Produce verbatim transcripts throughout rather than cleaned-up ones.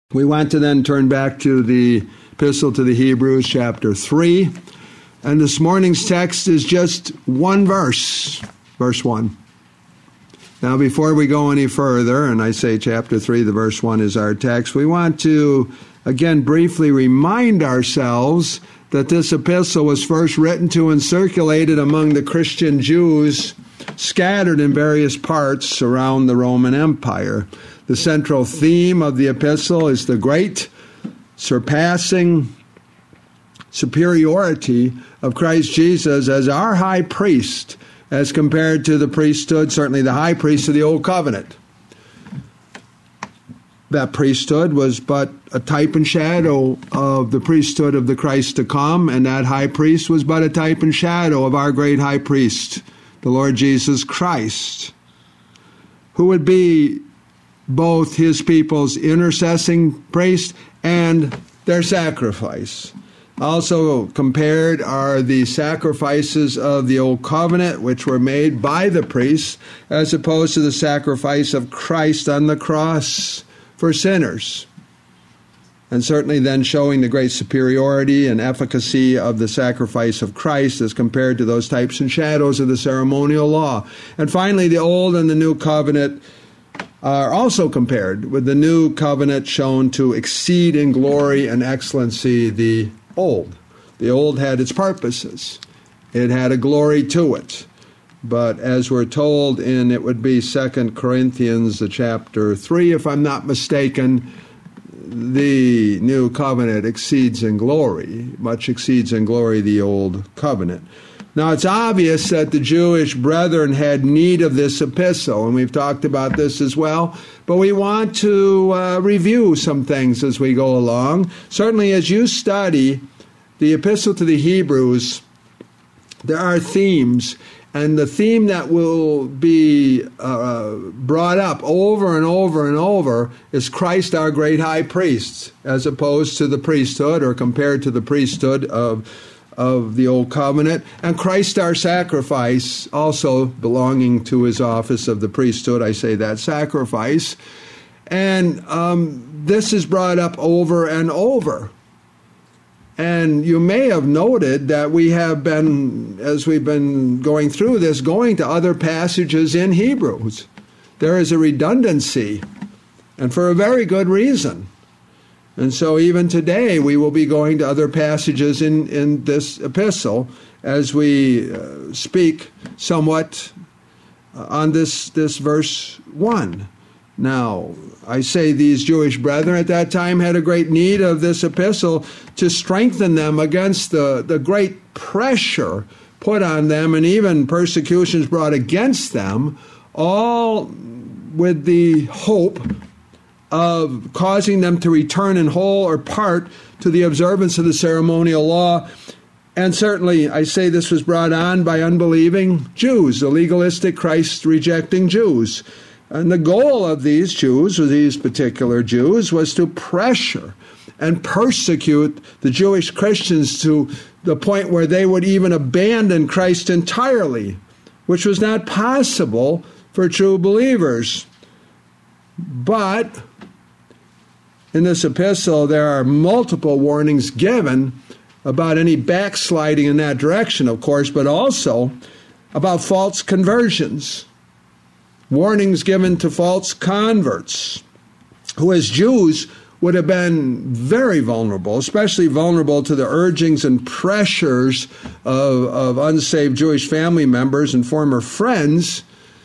We want to then turn back to the Epistle to the Hebrews, chapter three. And this morning's text is just one verse, verse one. Now, before we go any further, and I say chapter three, the verse one is our text, we want to, again, briefly remind ourselves that this epistle was first written to and circulated among the Christian Jews scattered in various parts around the Roman Empire. The central theme of the epistle is the great, surpassing superiority of Christ Jesus as our high priest as compared to the priesthood, certainly the high priest of the Old Covenant. That priesthood was but a type and shadow of the priesthood of the Christ to come, and that high priest was but a type and shadow of our great high priest, the Lord Jesus Christ, who would be both his people's intercessing priest and their sacrifice. Also compared are the sacrifices of the Old Covenant, which were made by the priests, as opposed to the sacrifice of Christ on the cross for sinners. And certainly then showing the great superiority and efficacy of the sacrifice of Christ as compared to those types and shadows of the ceremonial law. And finally, the Old and the New Covenant are also compared, with the New Covenant shown to exceed in glory and excellency the Old. The Old had its purposes. It had a glory to it. But as we're told in, it would be Second Corinthians chapter three, if I'm not mistaken, the New Covenant exceeds in glory, much exceeds in glory the Old Covenant. Now, it's obvious that the Jewish brethren had need of this epistle, and we've talked about this as well, but we want to uh, review some things as we go along. Certainly, as you study the Epistle to the Hebrews, there are themes, and the theme that will be uh, brought up over and over and over is Christ our great high priest, as opposed to the priesthood or compared to the priesthood of of the Old Covenant, and Christ our sacrifice, also belonging to his office of the priesthood. I say that sacrifice. And um, this is brought up over and over. And you may have noted that we have been, as we've been going through this, going to other passages in Hebrews. There is a redundancy, and for a very good reason. And so even today, we will be going to other passages in, in this epistle as we uh, speak somewhat on this, this verse one. Now, I say these Jewish brethren at that time had a great need of this epistle to strengthen them against the, the great pressure put on them and even persecutions brought against them, all with the hope of causing them to return in whole or part to the observance of the ceremonial law. And certainly, I say this was brought on by unbelieving Jews, the legalistic, Christ-rejecting Jews. And the goal of these Jews, or these particular Jews, was to pressure and persecute the Jewish Christians to the point where they would even abandon Christ entirely, which was not possible for true believers. But in this epistle, there are multiple warnings given about any backsliding in that direction, of course, but also about false conversions. Warnings given to false converts, who as Jews would have been very vulnerable, especially vulnerable to the urgings and pressures of, of unsaved Jewish family members and former friends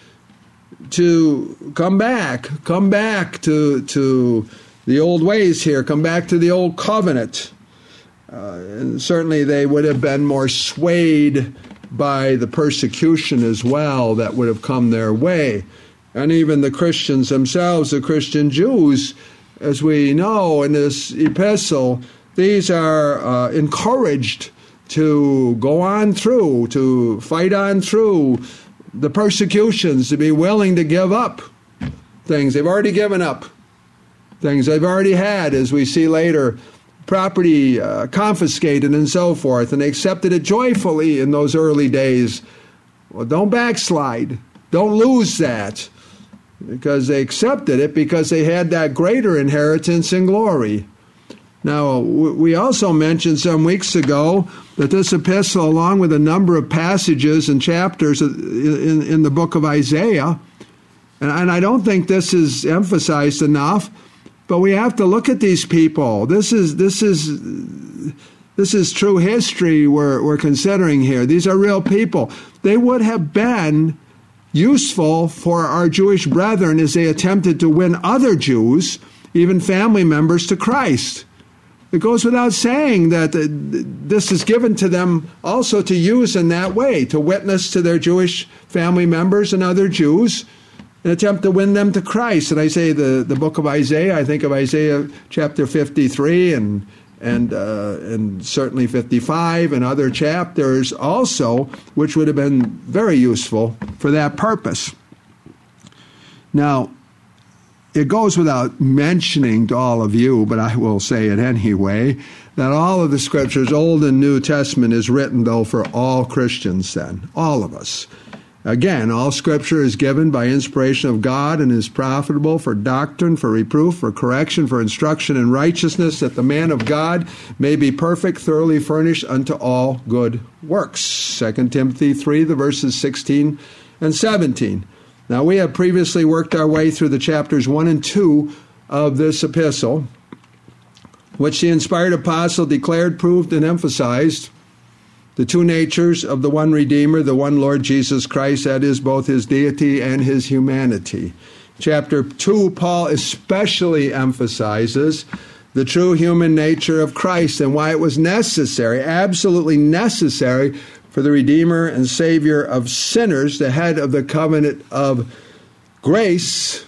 to come back, come back to, to the old ways here, come back to the Old Covenant. Uh, and certainly they would have been more swayed by the persecution as well that would have come their way. And even the Christians themselves, the Christian Jews, as we know in this epistle, these are uh, encouraged to go on through, to fight on through the persecutions, to be willing to give up things they've already given up, things they've already had, as we see later, property uh, confiscated and so forth, and they accepted it joyfully in those early days. Well, don't backslide. Don't lose that. because they accepted it because they had that greater inheritance in glory. Now, we also mentioned some weeks ago that this epistle, along with a number of passages and chapters in, in the book of Isaiah, and, and I don't think this is emphasized enough, but we have to look at these people. This is this is this is true history we're we're considering here. These are real people. They would have been useful for our Jewish brethren as they attempted to win other Jews, even family members, to Christ. It goes without saying that this is given to them also to use in that way, to witness to their Jewish family members and other Jews, and attempt to win them to Christ. And I say the, the book of Isaiah, I think of Isaiah chapter fifty-three and and uh, and certainly fifty-five and other chapters also, which would have been very useful for that purpose. Now, it goes without mentioning to all of you, but I will say it anyway, that all of the Scriptures, Old and New Testament, is written, though, for all Christians then, all of us. Again, all Scripture is given by inspiration of God and is profitable for doctrine, for reproof, for correction, for instruction in righteousness, that the man of God may be perfect, thoroughly furnished unto all good works. Second Timothy three, the verses sixteen and seventeen. Now, we have previously worked our way through the chapters one and two of this epistle, which the inspired apostle declared, proved, and emphasized the two natures of the one Redeemer, the one Lord Jesus Christ, that is, both his deity and his humanity. Chapter two, Paul especially emphasizes the true human nature of Christ and why it was necessary, absolutely necessary, for the Redeemer and Savior of sinners, the head of the covenant of grace,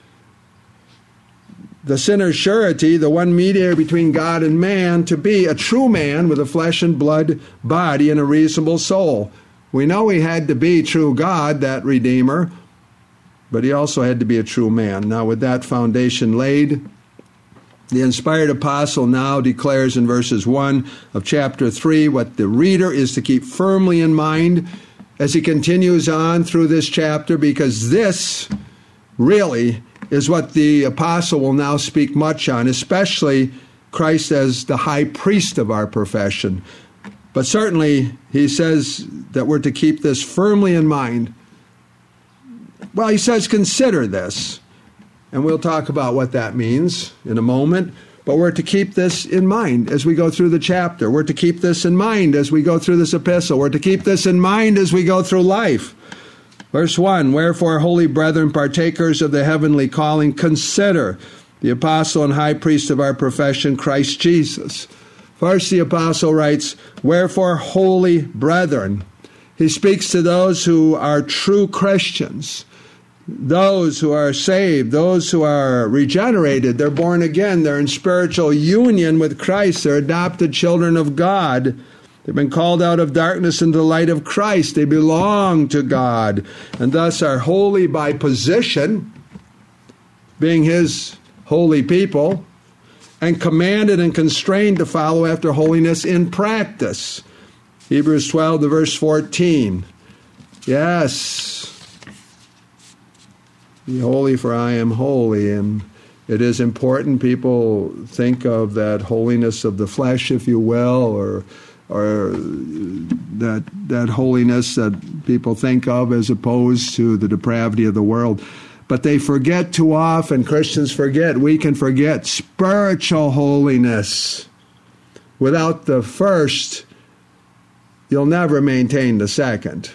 the sinner's surety, the one mediator between God and man, to be a true man with a flesh and blood body and a reasonable soul. We know he had to be true God, that Redeemer, but he also had to be a true man. Now, with that foundation laid, the inspired apostle now declares in verses one of chapter three what the reader is to keep firmly in mind as he continues on through this chapter, because this really is what the apostle will now speak much on, especially Christ as the high priest of our profession. But certainly he says that we're to keep this firmly in mind. Well, he says, consider this. And we'll talk about what that means in a moment. But we're to keep this in mind as we go through the chapter. We're to keep this in mind as we go through this epistle. We're to keep this in mind as we go through life. Verse one, wherefore, holy brethren, partakers of the heavenly calling, consider the apostle and high priest of our profession, Christ Jesus. First, the apostle writes, wherefore, holy brethren. He speaks to those who are true Christians, those who are saved, those who are regenerated. They're born again. They're in spiritual union with Christ. They're adopted children of God. They've been called out of darkness into the light of Christ. They belong to God, and thus are holy by position, being his holy people, and commanded and constrained to follow after holiness in practice. Hebrews twelve, the verse fourteen. Yes. Be holy, for I am holy. And it is important. People think of that holiness of the flesh, if you will, or or that that holiness that people think of as opposed to the depravity of the world. But they forget too often, Christians forget, we can forget spiritual holiness. Without the first, you'll never maintain the second.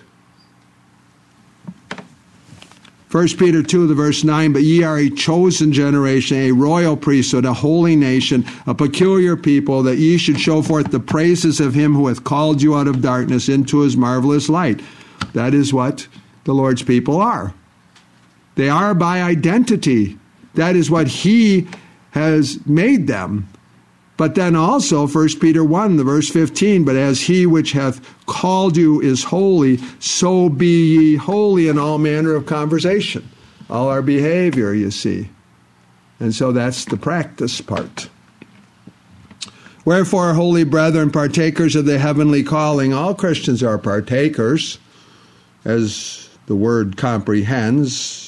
First Peter two, the verse nine, but ye are a chosen generation, a royal priesthood, a holy nation, a peculiar people, that ye should show forth the praises of him who hath called you out of darkness into his marvelous light. That is what the Lord's people are. They are by identity. That is what he has made them. But then also, First Peter one, the verse fifteen, but as he which hath called you is holy, so be ye holy in all manner of conversation. All our behavior, you see. And so that's the practice part. Wherefore, holy brethren, partakers of the heavenly calling, all Christians are partakers, as the word comprehends,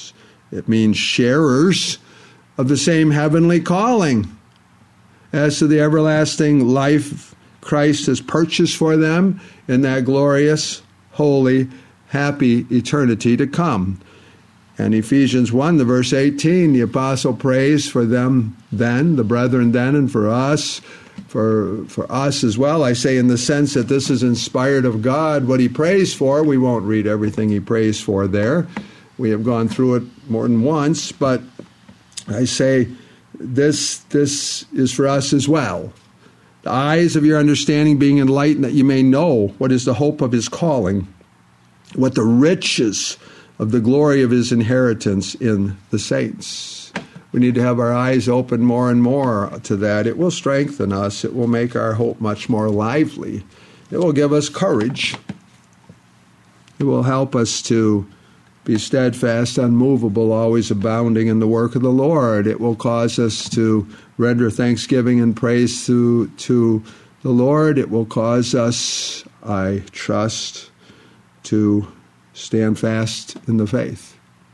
It means sharers of the same heavenly calling. As to the everlasting life Christ has purchased for them in that glorious, holy, happy eternity to come. And Ephesians one, the verse eighteen, the apostle prays for them then, the brethren then, and for us, for for us as well. I say in the sense that this is inspired of God, what he prays for. We won't read everything he prays for there. We have gone through it more than once, but I say this, this is for us as well. The eyes of your understanding being enlightened, that you may know what is the hope of his calling, what the riches of the glory of his inheritance in the saints. We need to have our eyes open more and more to that. It will strengthen us. It will make our hope much more lively. It will give us courage. It will help us to be steadfast, unmovable, always abounding in the work of the Lord. It will cause us to render thanksgiving and praise to, to the Lord. It will cause us, I trust, to stand fast in the faith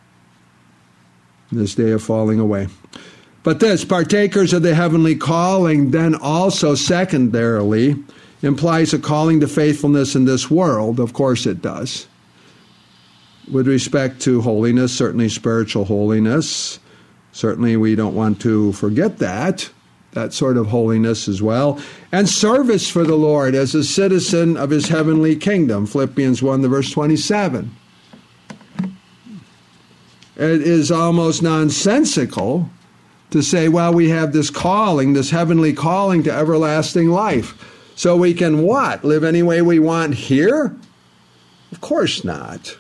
in this day of falling away. But this, partakers of the heavenly calling, then also secondarily implies a calling to faithfulness in this world. Of course it does. With respect to holiness, certainly spiritual holiness, certainly we don't want to forget that, that sort of holiness as well. And service for the Lord as a citizen of his heavenly kingdom, Philippians one, the verse twenty-seven. It is almost nonsensical to say, well, we have this calling, this heavenly calling to everlasting life. So we can what? Live any way we want here? Of course not.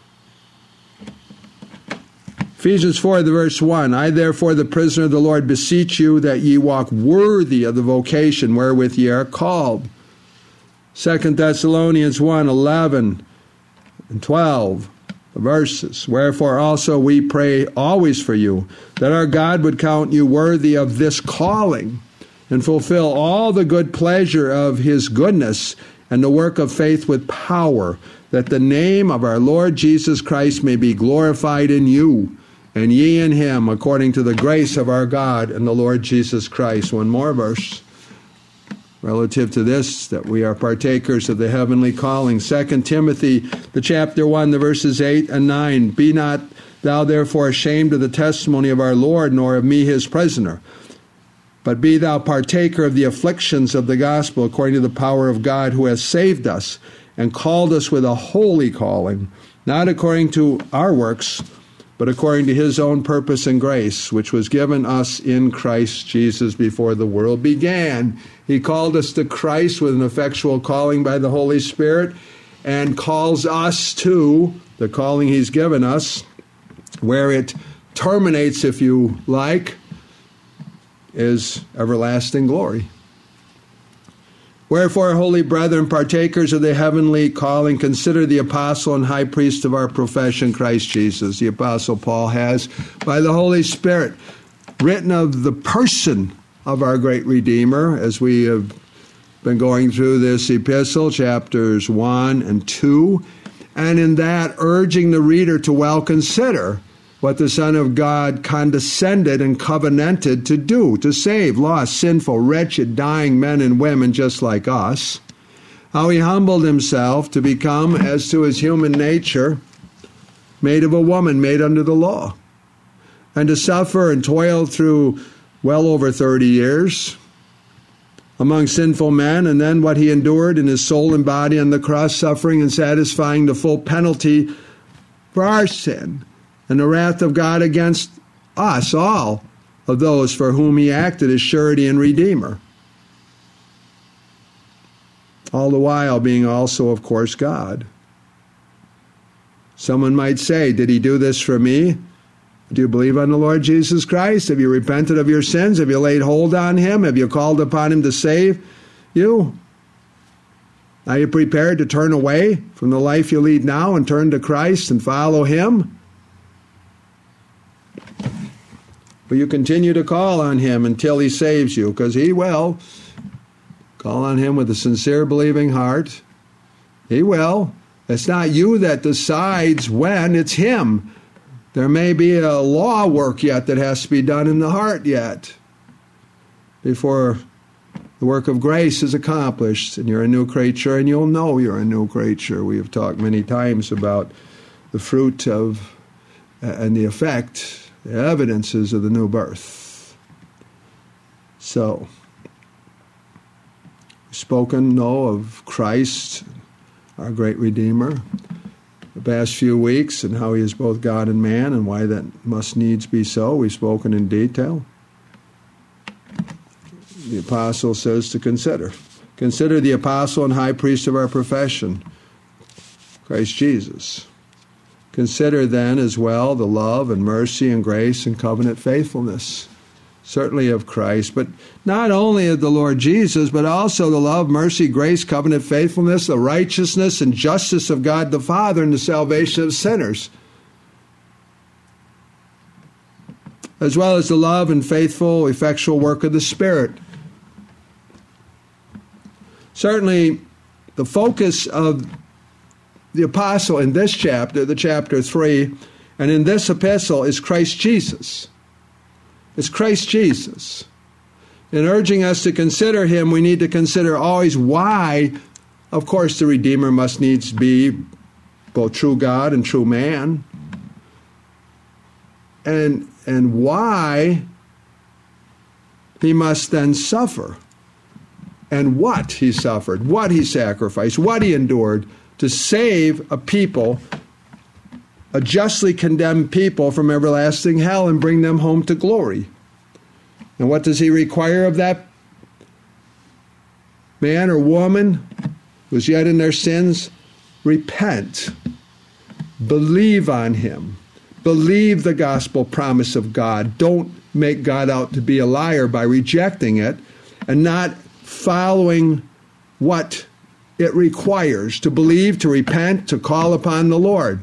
Ephesians four, the verse one, I therefore, the prisoner of the Lord, beseech you that ye walk worthy of the vocation wherewith ye are called. Second Thessalonians one, eleven and twelve verses. Wherefore also we pray always for you, that our God would count you worthy of this calling, and fulfill all the good pleasure of his goodness, and the work of faith with power, that the name of our Lord Jesus Christ may be glorified in you, and ye in him, according to the grace of our God and the Lord Jesus Christ. One more verse relative to this, that we are partakers of the heavenly calling. Second Timothy, the chapter one, the verses eight and nine. Be not thou therefore ashamed of the testimony of our Lord, nor of me his prisoner, but be thou partaker of the afflictions of the gospel, according to the power of God, who has saved us and called us with a holy calling, not according to our works, but according to his own purpose and grace, which was given us in Christ Jesus before the world began. He called us to Christ with an effectual calling by the Holy Spirit, and calls us to the calling he's given us, where it terminates, if you like, is everlasting glory. Wherefore, holy brethren, partakers of the heavenly calling, consider the apostle and high priest of our profession, Christ Jesus. The apostle Paul has, by the Holy Spirit, written of the person of our great Redeemer, as we have been going through this epistle, chapters one and two, and in that urging the reader to well consider what the Son of God condescended and covenanted to do, to save lost, sinful, wretched, dying men and women just like us. How he humbled himself to become, as to his human nature, made of a woman, made under the law, and to suffer and toil through well over thirty years among sinful men, and then what he endured in his soul and body on the cross, suffering and satisfying the full penalty for our sin, and the wrath of God against us, all of those for whom he acted as surety and redeemer. All the while being also, of course, God. Someone might say, did he do this for me? Do you believe on the Lord Jesus Christ? Have you repented of your sins? Have you laid hold on him? Have you called upon him to save you? Are you prepared to turn away from the life you lead now and turn to Christ and follow him? Will you continue to call on him until he saves you? Because he will. Call on him with a sincere, believing heart. He will. It's not you that decides when, it's him There may be a law work yet that has to be done in the heart yet before the work of grace is accomplished and you're a new creature, and you'll know you're a new creature. We have talked many times about the fruit of and the effect, the evidences of the new birth. So, spoken, no, of Christ, our great Redeemer, the past few weeks, and how he is both God and man, and why that must needs be so. We've spoken in detail. The apostle says to consider. Consider the apostle and high priest of our profession, Christ Jesus. Consider then as well the love and mercy and grace and covenant faithfulness, certainly of Christ, but not only of the Lord Jesus, but also the love, mercy, grace, covenant faithfulness, the righteousness and justice of God the Father, and the salvation of sinners, as well as the love and faithful, effectual work of the Spirit. Certainly, the focus of the apostle in this chapter, the chapter three, and in this epistle is Christ Jesus. It's Christ Jesus. In urging us to consider him, we need to consider always why, of course, the Redeemer must needs be both true God and true man, and, and why he must then suffer, and what he suffered, what he sacrificed, what he endured to save a people, a justly condemned people, from everlasting hell and bring them home to glory. And what does he require of that man or woman who is yet in their sins? Repent. Believe on him. Believe the gospel promise of God. Don't make God out to be a liar by rejecting it and not following what it requires to believe, to repent, to call upon the Lord.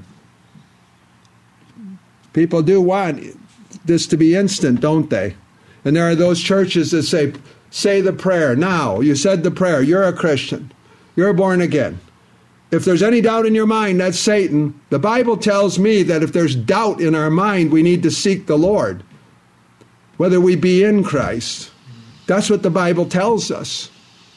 People do want this to be instant, don't they? And there are those churches that say, say the prayer now. You said the prayer. You're a Christian. You're born again. If there's any doubt in your mind, that's Satan. The Bible tells me that if there's doubt in our mind, we need to seek the Lord, whether we be in Christ. That's what the Bible tells us.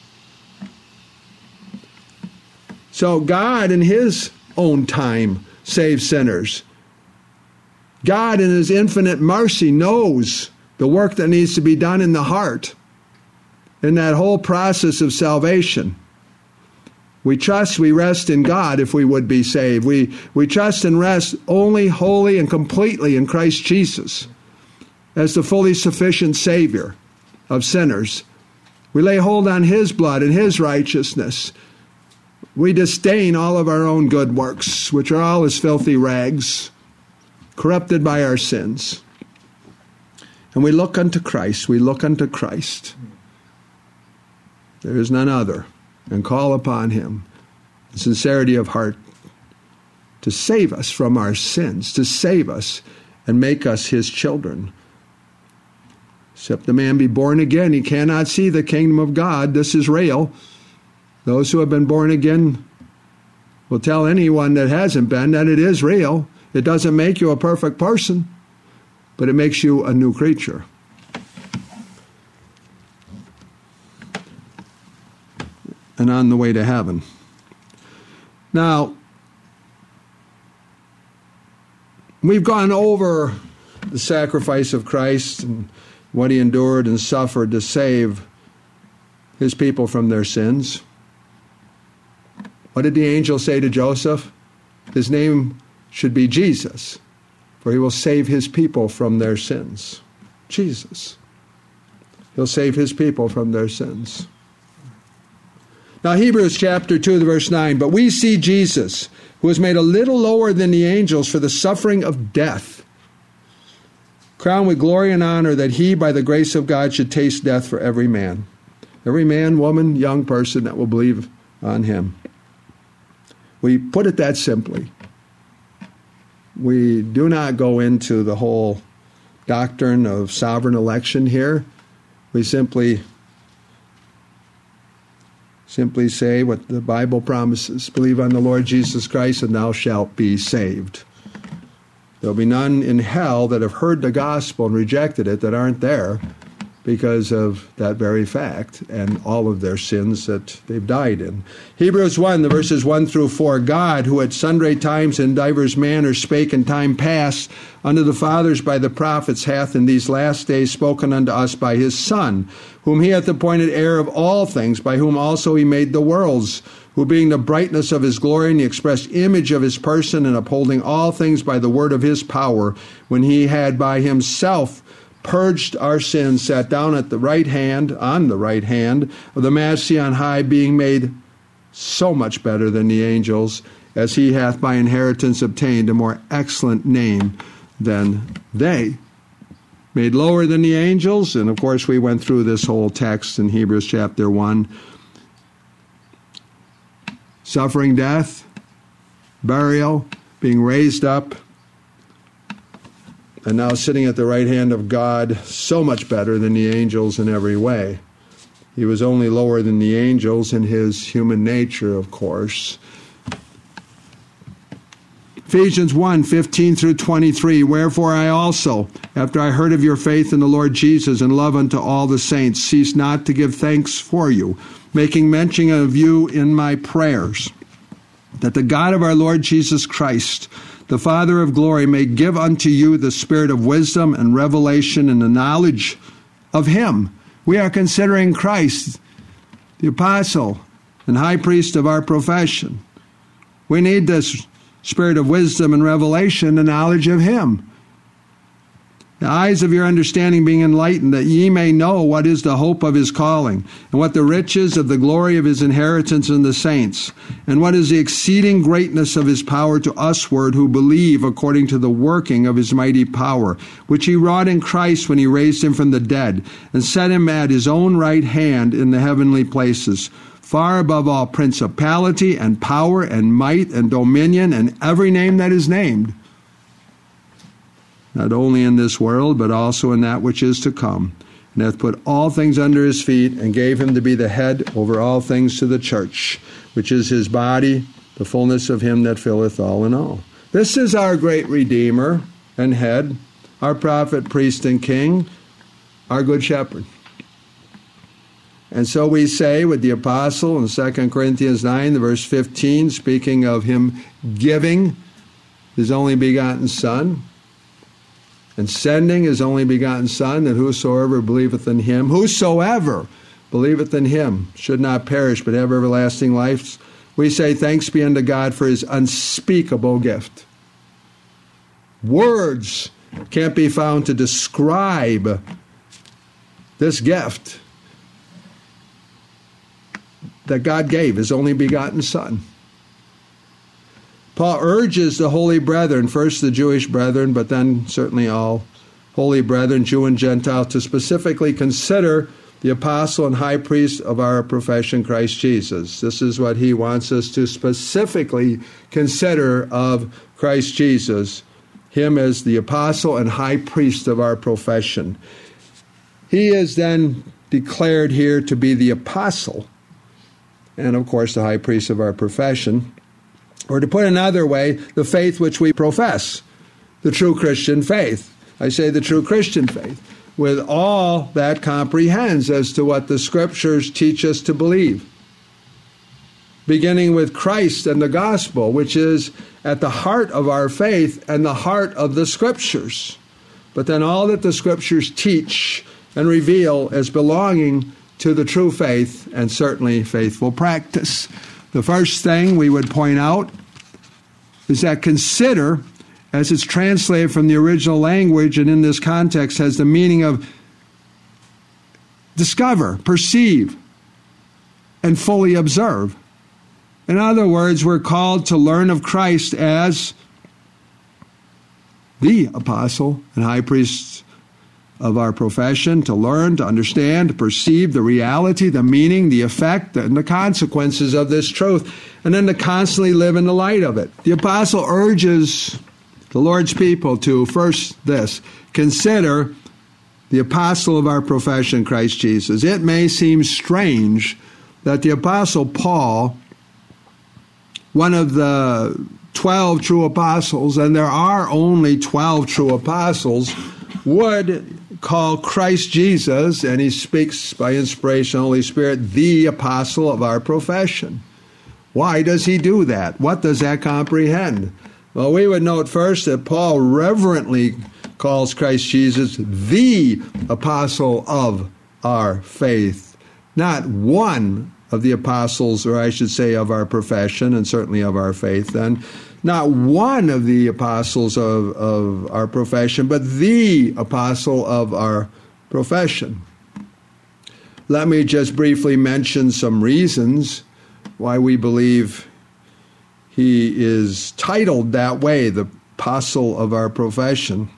So God in his own time saves sinners. God in his infinite mercy knows the work that needs to be done in the heart in that whole process of salvation. We trust, we rest in God if we would be saved. We, we trust and rest only, wholly, and completely in Christ Jesus as the fully sufficient Savior of sinners. We lay hold on his blood and his righteousness. We disdain all of our own good works, which are all as filthy rags, corrupted by our sins. And we look unto Christ. We look unto Christ. There is none other. And call upon him in sincerity of heart to save us from our sins, to save us and make us his children. Except a man be born again, he cannot see the kingdom of God. This is real. Those who have been born again will tell anyone that hasn't been that it is real. It doesn't make you a perfect person, but it makes you a new creature. And on the way to heaven. Now, we've gone over the sacrifice of Christ and what he endured and suffered to save his people from their sins. What did the angel say to Joseph? His name should be Jesus, for he will save his people from their sins. Jesus. He'll save his people from their sins. Now, Hebrews chapter two, verse nine, but we see Jesus, who was made a little lower than the angels for the suffering of death, crowned with glory and honor, that he, by the grace of God, should taste death for every man. Every man, woman, young person that will believe on him. We put it that simply. We do not go into the whole doctrine of sovereign election here. We simply Simply say what the Bible promises. Believe on the Lord Jesus Christ and thou shalt be saved. There'll be none in hell that have heard the gospel and rejected it that aren't there because of that very fact and all of their sins that they've died in. Hebrews one, the verses one through four, God, who at sundry times in divers manners spake in time past unto the fathers by the prophets, hath in these last days spoken unto us by his Son, whom he hath appointed heir of all things, by whom also he made the worlds, who being the brightness of his glory and the express image of his person, and upholding all things by the word of his power, when he had by himself purged our sins, sat down at the right hand, on the right hand of the Majesty on high, being made so much better than the angels, as he hath by inheritance obtained a more excellent name than they. Made lower than the angels, and of course we went through this whole text in Hebrews chapter one. Suffering death, burial, being raised up, and now sitting at the right hand of God, so much better than the angels in every way. He was only lower than the angels in his human nature, of course. Ephesians one, fifteen through twenty-three, wherefore I also, after I heard of your faith in the Lord Jesus and love unto all the saints, cease not to give thanks for you, making mention of you in my prayers, that the God of our Lord Jesus Christ, the Father of glory, may give unto you the spirit of wisdom and revelation and the knowledge of him. We are considering Christ, the apostle and high priest of our profession. We need this spirit of wisdom and revelation, the knowledge of him. The eyes of your understanding being enlightened, that ye may know what is the hope of his calling, and what the riches of the glory of his inheritance in the saints, and what is the exceeding greatness of his power to usward who believe, according to the working of his mighty power, which he wrought in Christ when he raised him from the dead, and set him at his own right hand in the heavenly places, far above all principality and power and might and dominion and every name that is named, not only in this world, but also in that which is to come, and hath put all things under his feet, and gave him to be the head over all things to the church, which is his body, the fullness of him that filleth all in all. This is our great Redeemer and head, our prophet, priest, and king, our good shepherd. And so we say with the apostle in Second Corinthians nine, the verse fifteen, speaking of him giving his only begotten Son, and sending his only begotten Son, that whosoever believeth in him, whosoever believeth in him, should not perish, but have everlasting life. We say, thanks be unto God for his unspeakable gift. Words can't be found to describe this gift that God gave, his only begotten Son. Paul urges the holy brethren, first the Jewish brethren, but then certainly all holy brethren, Jew and Gentile, to specifically consider the apostle and high priest of our profession, Christ Jesus. This is what he wants us to specifically consider of Christ Jesus, him as the apostle and high priest of our profession. He is then declared here to be the apostle and, of course, the high priest of our profession. Or to put another way, the faith which we profess, the true Christian faith. I say the true Christian faith, with all that comprehends as to what the Scriptures teach us to believe. Beginning with Christ and the gospel, which is at the heart of our faith and the heart of the Scriptures. But then all that the Scriptures teach and reveal as belonging to the true faith and certainly faithful practice. The first thing we would point out is that consider, as it's translated from the original language and in this context, has the meaning of discover, perceive, and fully observe. In other words, we're called to learn of Christ as the apostle and high priest of our profession, to learn, to understand, to perceive the reality, the meaning, the effect, and the consequences of this truth, and then to constantly live in the light of it. The apostle urges the Lord's people to, first this, consider the apostle of our profession, Christ Jesus. It may seem strange that the apostle Paul, one of the twelve true apostles, and there are only twelve true apostles, would call Christ Jesus, and he speaks by inspiration of the Holy Spirit, the apostle of our profession. Why does he do that? What does that comprehend? Well, we would note first that Paul reverently calls Christ Jesus the apostle of our faith, not one of the apostles, or I should say of our profession, and certainly of our faith then, not one of the apostles of, of our profession, but the apostle of our profession. Let me just briefly mention some reasons why we believe he is titled that way, the apostle of our profession.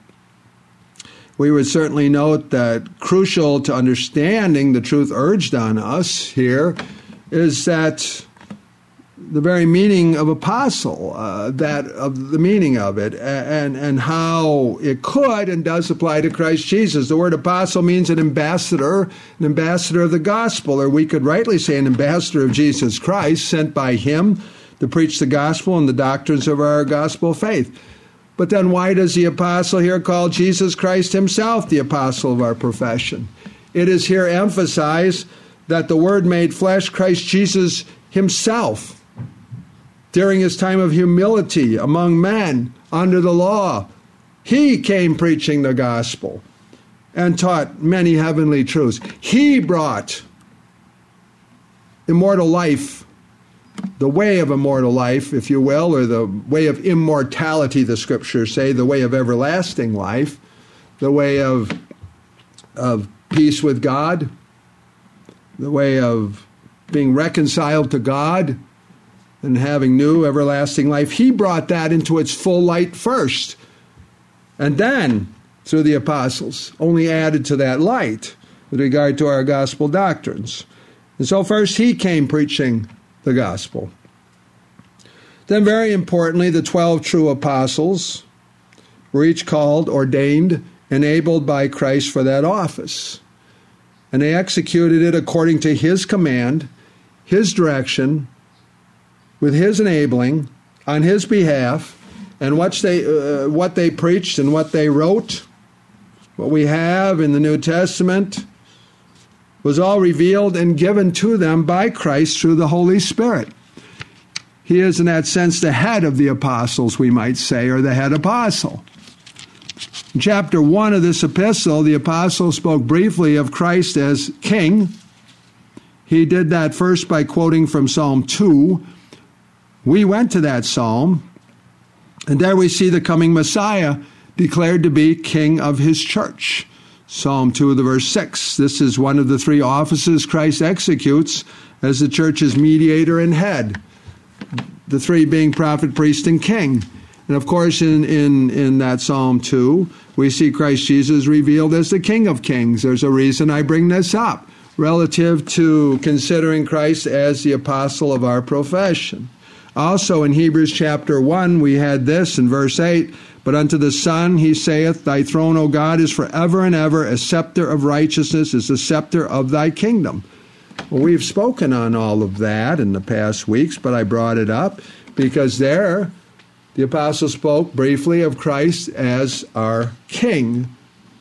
We would certainly note that crucial to understanding the truth urged on us here is that the very meaning of apostle, uh, that of the meaning of it, and, and how it could and does apply to Christ Jesus. The word apostle means an ambassador, an ambassador of the gospel, or we could rightly say an ambassador of Jesus Christ, sent by him to preach the gospel and the doctrines of our gospel faith. But then why does the apostle here call Jesus Christ himself the apostle of our profession? It is here emphasized that the Word made flesh, Christ Jesus himself, during his time of humility among men under the law, he came preaching the gospel and taught many heavenly truths. He brought immortal life, the way of immortal life, if you will, or the way of immortality, the scriptures say, the way of everlasting life, the way of, of peace with God, the way of being reconciled to God and having new everlasting life. He brought that into its full light first. And then, through the apostles, only added to that light with regard to our gospel doctrines. And so first he came preaching the gospel. Then very importantly, the twelve true apostles were each called, ordained, enabled by Christ for that office. And they executed it according to his command, his direction, with his enabling, on his behalf, and what they, uh, what they preached and what they wrote, what we have in the New Testament, was all revealed and given to them by Christ through the Holy Spirit. He is, in that sense, the head of the apostles, we might say, or the head apostle. In chapter one of this epistle, the apostle spoke briefly of Christ as king. He did that first by quoting from Psalm two. We went to that psalm, and there we see the coming Messiah declared to be king of his church. Psalm two, the verse six. This is one of the three offices Christ executes as the church's mediator and head. The three being prophet, priest, and king. And of course, in, in, in that Psalm two, we see Christ Jesus revealed as the King of Kings. There's a reason I bring this up, relative to considering Christ as the apostle of our profession. Also in Hebrews chapter one, we had this in verse eight, but unto the Son he saith, Thy throne, O God, is forever and ever. A scepter of righteousness is the scepter of thy kingdom. Well, we've spoken on all of that in the past weeks, but I brought it up because there the apostle spoke briefly of Christ as our king.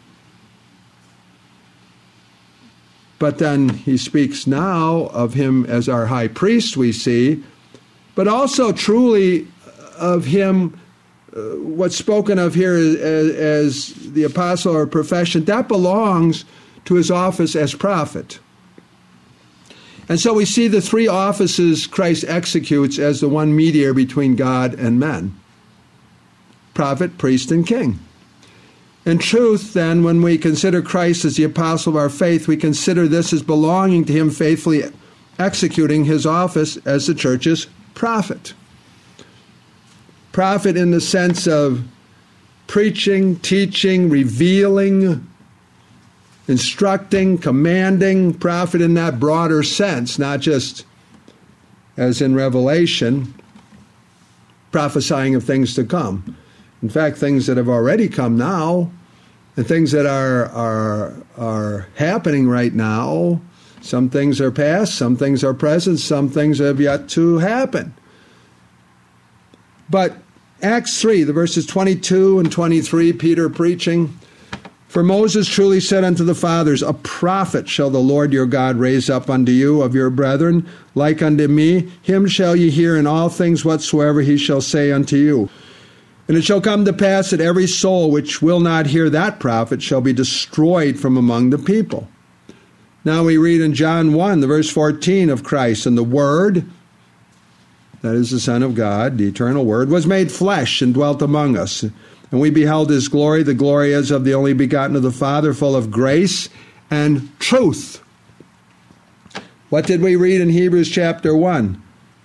But then he speaks now of him as our high priest, we see, but also truly of him, uh, what's spoken of here as, as the apostle or profession, that belongs to his office as prophet. And so we see the three offices Christ executes as the one mediator between God and men: prophet, priest, and king. In truth, then, when we consider Christ as the apostle of our faith, we consider this as belonging to him, faithfully executing his office as the church's prophet. Prophet in the sense of preaching, teaching, revealing, instructing, commanding. Prophet in that broader sense, not just as in Revelation, prophesying of things to come. In fact, things that have already come now, and things that are are are happening right now. Some things are past, some things are present, some things have yet to happen. But Acts three, the verses twenty-two and twenty-three, Peter preaching. For Moses truly said unto the fathers, a prophet shall the Lord your God raise up unto you of your brethren, like unto me. Him shall ye hear in all things whatsoever he shall say unto you. And it shall come to pass that every soul which will not hear that prophet shall be destroyed from among the people. Now we read in John one, the verse fourteen of Christ, and the Word, that is the Son of God, the eternal Word, was made flesh and dwelt among us. And we beheld his glory, the glory as of the only begotten of the Father, full of grace and truth. What did we read in Hebrews chapter one?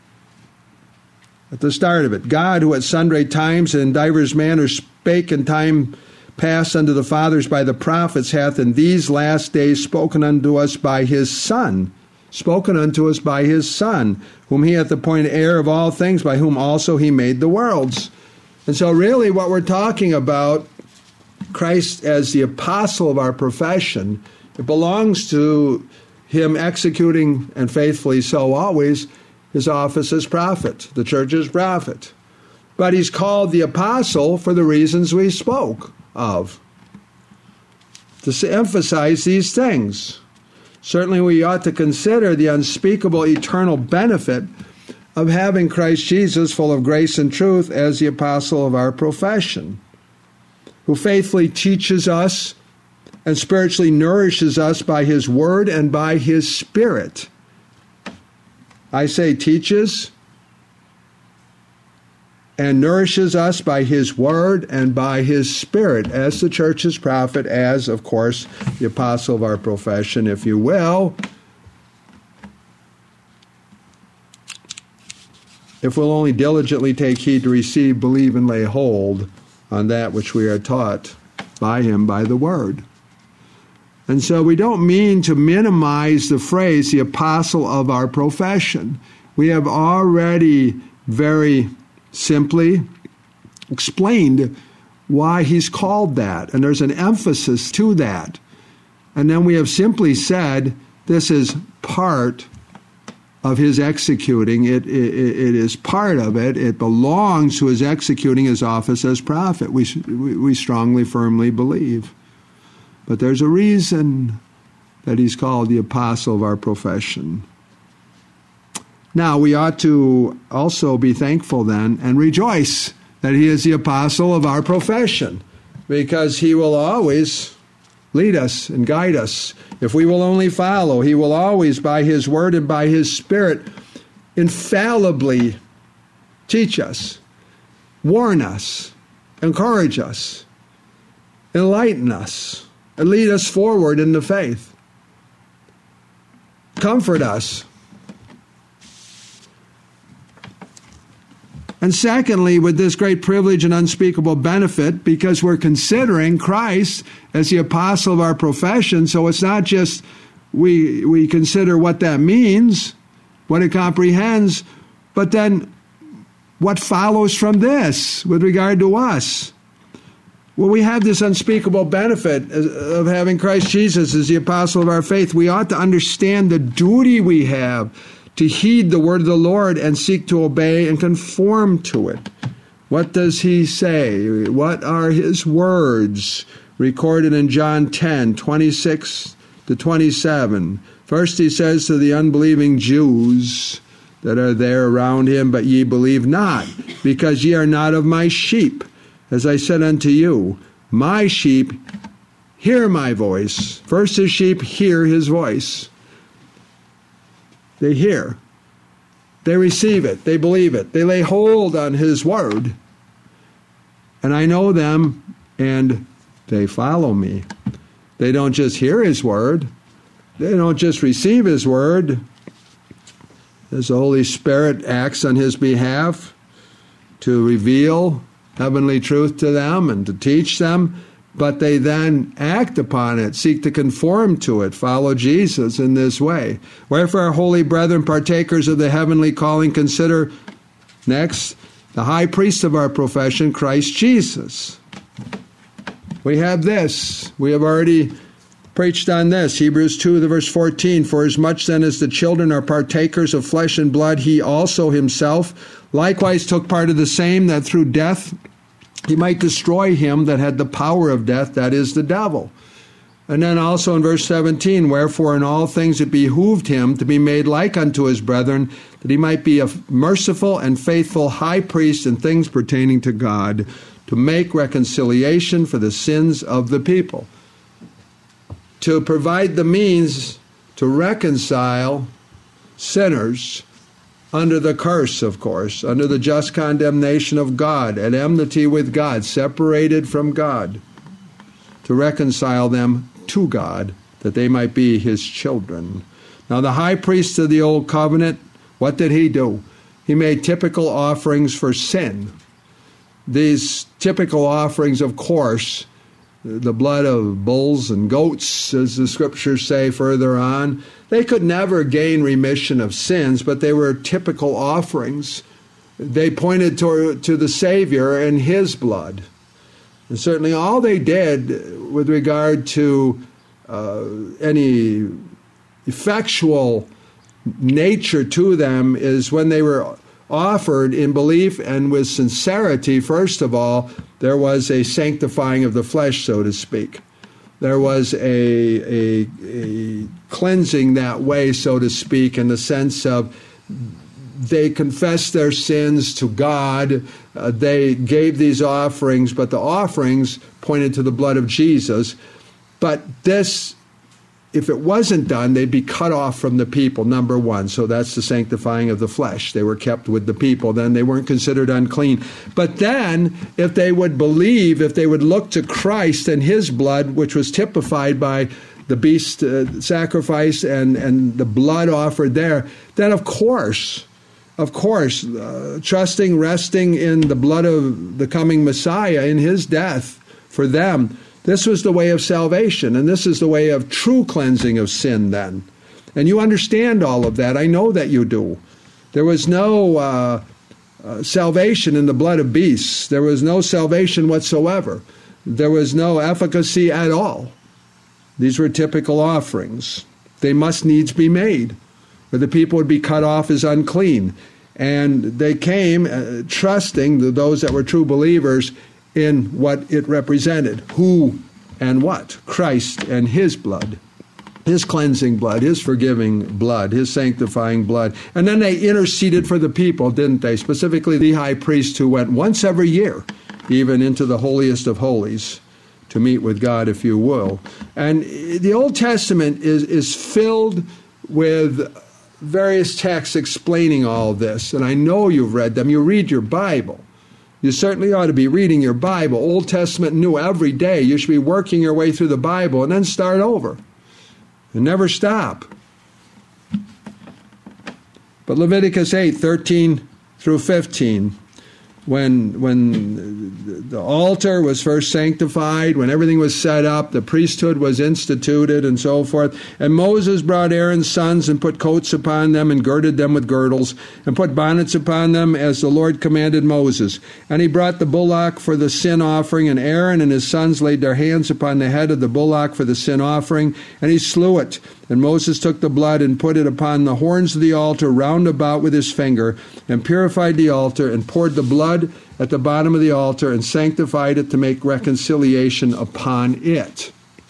At the start of it, God, who at sundry times and in divers manners spake in time past unto the fathers by the prophets, hath in these last days spoken unto us by his Son, spoken unto us by his Son, whom he hath appointed heir of all things, by whom also he made the worlds. And so really what we're talking about, Christ as the apostle of our profession, it belongs to him executing, and faithfully so always, his office as prophet, the church's prophet. But he's called the apostle for the reasons we spoke of, to emphasize these things. Certainly we ought to consider the unspeakable eternal benefit of having Christ Jesus, full of grace and truth, as the apostle of our profession, who faithfully teaches us and spiritually nourishes us by his word and by his Spirit. I say teaches and nourishes us by his word and by his Spirit, as the church's prophet, as, of course, the apostle of our profession, if you will. If we'll only diligently take heed to receive, believe, and lay hold on that which we are taught by him by the word. And so we don't mean to minimize the phrase, the apostle of our profession. We have already very simply explained why he's called that, and there's an emphasis to that. And then we have simply said this is part of his executing. It, it, it is part of it. It belongs to his executing his office as prophet. We, we strongly, firmly believe. But there's a reason that he's called the apostle of our profession. Now, we ought to also be thankful then and rejoice that he is the apostle of our profession, because he will always lead us and guide us. If we will only follow, he will always, by his word and by his Spirit, infallibly teach us, warn us, encourage us, enlighten us, and lead us forward in the faith. Comfort us. And secondly, with this great privilege and unspeakable benefit, because we're considering Christ as the apostle of our profession, so it's not just we we consider what that means, what it comprehends, but then what follows from this with regard to us. Well, we have this unspeakable benefit of having Christ Jesus as the apostle of our faith. We ought to understand the duty we have to heed the word of the Lord and seek to obey and conform to it. What does he say? What are his words recorded in John ten, twenty-six to twenty-seven? First he says to the unbelieving Jews that are there around him, but ye believe not, because ye are not of my sheep. As I said unto you, my sheep hear my voice. First his sheep hear his voice. They hear. They receive it. They believe it. They lay hold on his word. And I know them, and they follow me. They don't just hear his word. They don't just receive his word. As the Holy Spirit acts on his behalf to reveal heavenly truth to them and to teach them, but they then act upon it, seek to conform to it, follow Jesus in this way. Wherefore, our holy brethren, partakers of the heavenly calling, consider next the high priest of our profession, Christ Jesus. We have this. We have already preached on this. Hebrews two, the verse fourteen, for as much then as the children are partakers of flesh and blood, he also himself likewise took part of the same, that through death he might destroy him that had the power of death, that is, the devil. And then also in verse seventeen, wherefore in all things it behooved him to be made like unto his brethren, that he might be a merciful and faithful high priest in things pertaining to God, to make reconciliation for the sins of the people. To provide the means to reconcile sinners under the curse, of course, under the just condemnation of God, at enmity with God, separated from God, to reconcile them to God, that they might be his children. Now, the high priest of the Old Covenant, what did he do? He made typical offerings for sin. These typical offerings, of course, the blood of bulls and goats, as the scriptures say further on, they could never gain remission of sins, but they were typical offerings. They pointed to, to the Savior and his blood. And certainly all they did with regard to uh, any effectual nature to them is when they were offered in belief and with sincerity, first of all, there was a sanctifying of the flesh, so to speak. There was a, a, a cleansing that way, so to speak, in the sense of they confessed their sins to God. Uh, they gave these offerings, but the offerings pointed to the blood of Jesus. But this, if it wasn't done, they'd be cut off from the people, number one. So that's the sanctifying of the flesh. They were kept with the people. Then they weren't considered unclean. But then, if they would believe, if they would look to Christ and his blood, which was typified by the beast uh, sacrifice and, and the blood offered there, then of course, of course, uh, trusting, resting in the blood of the coming Messiah, in his death for them, this was the way of salvation, and this is the way of true cleansing of sin then. And you understand all of that. I know that you do. There was no uh, uh, salvation in the blood of beasts. There was no salvation whatsoever. There was no efficacy at all. These were typical offerings. They must needs be made, or the people would be cut off as unclean. And they came uh, trusting the, those that were true believers in what it represented. Who and what? Christ and his blood. His cleansing blood, his forgiving blood, his sanctifying blood. And then they interceded for the people, didn't they? Specifically the high priest who went once every year, even into the holiest of holies, to meet with God, if you will. And the Old Testament is, is filled with various texts explaining all this. And I know you've read them. You read your Bible. You certainly ought to be reading your Bible, Old Testament, New, every day. You should be working your way through the Bible and then start over and never stop. But Leviticus eight, thirteen through fifteen, when, when the altar was first sanctified, when everything was set up, the priesthood was instituted and so forth, and Moses brought Aaron's sons and put coats upon them and girded them with girdles and put bonnets upon them as the Lord commanded Moses. And he brought the bullock for the sin offering, and Aaron and his sons laid their hands upon the head of the bullock for the sin offering, and he slew it. And Moses took the blood and put it upon the horns of the altar round about with his finger, and purified the altar, and poured the blood at the bottom of the altar, and sanctified it to make reconciliation upon it.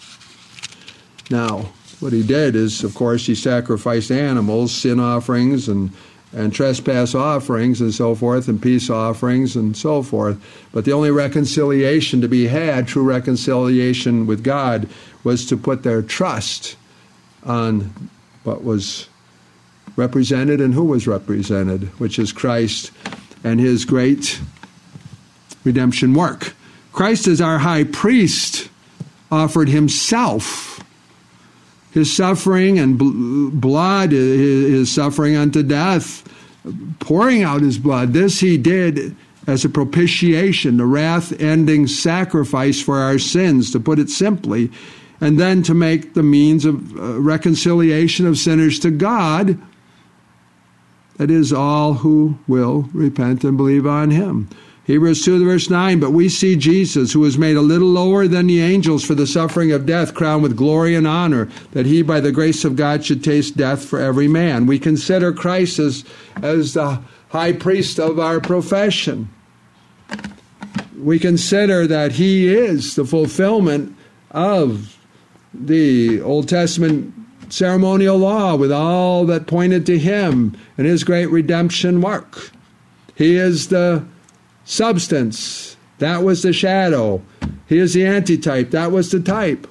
Now, what he did is, of course, he sacrificed animals, sin offerings, and, and trespass offerings, and so forth, and peace offerings, and so forth. But the only reconciliation to be had, true reconciliation with God, was to put their trust on what was represented and who was represented, which is Christ and his great redemption work. Christ, as our high priest, offered himself, his suffering and bl- blood, his, his suffering unto death, pouring out his blood. This he did as a propitiation, the wrath-ending sacrifice for our sins, to put it simply, and then to make the means of uh, reconciliation of sinners to God. That is, all who will repent and believe on him. Hebrews two, verse nine, but we see Jesus, who was made a little lower than the angels for the suffering of death, crowned with glory and honor, that he, by the grace of God, should taste death for every man. We consider Christ as, as the high priest of our profession. We consider that he is the fulfillment of the Old Testament ceremonial law with all that pointed to him and his great redemption work. He is the substance. That was the shadow. He is the antitype. That was the type.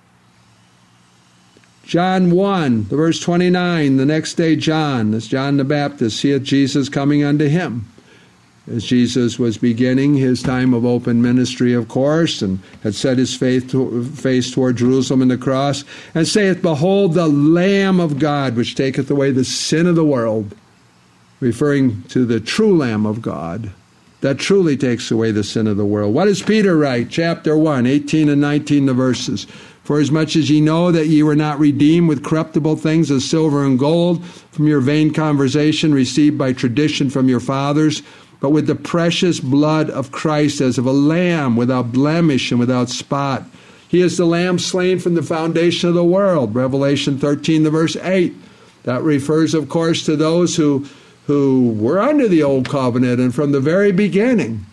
John one, the verse twenty-nine, the next day John, as John the Baptist, seeth Jesus coming unto him. As Jesus was beginning his time of open ministry, of course, and had set his faith to, face toward Jerusalem and the cross, and saith, behold the Lamb of God, which taketh away the sin of the world, referring to the true Lamb of God, that truly takes away the sin of the world. What does Peter write? Chapter one, eighteen and nineteen, the verses. For as much as ye know that ye were not redeemed with corruptible things as silver and gold from your vain conversation received by tradition from your fathers, but with the precious blood of Christ as of a lamb without blemish and without spot. He is the lamb slain from the foundation of the world. Revelation thirteen, the verse eight. That refers, of course, to those who who were under the old covenant and from the very beginning,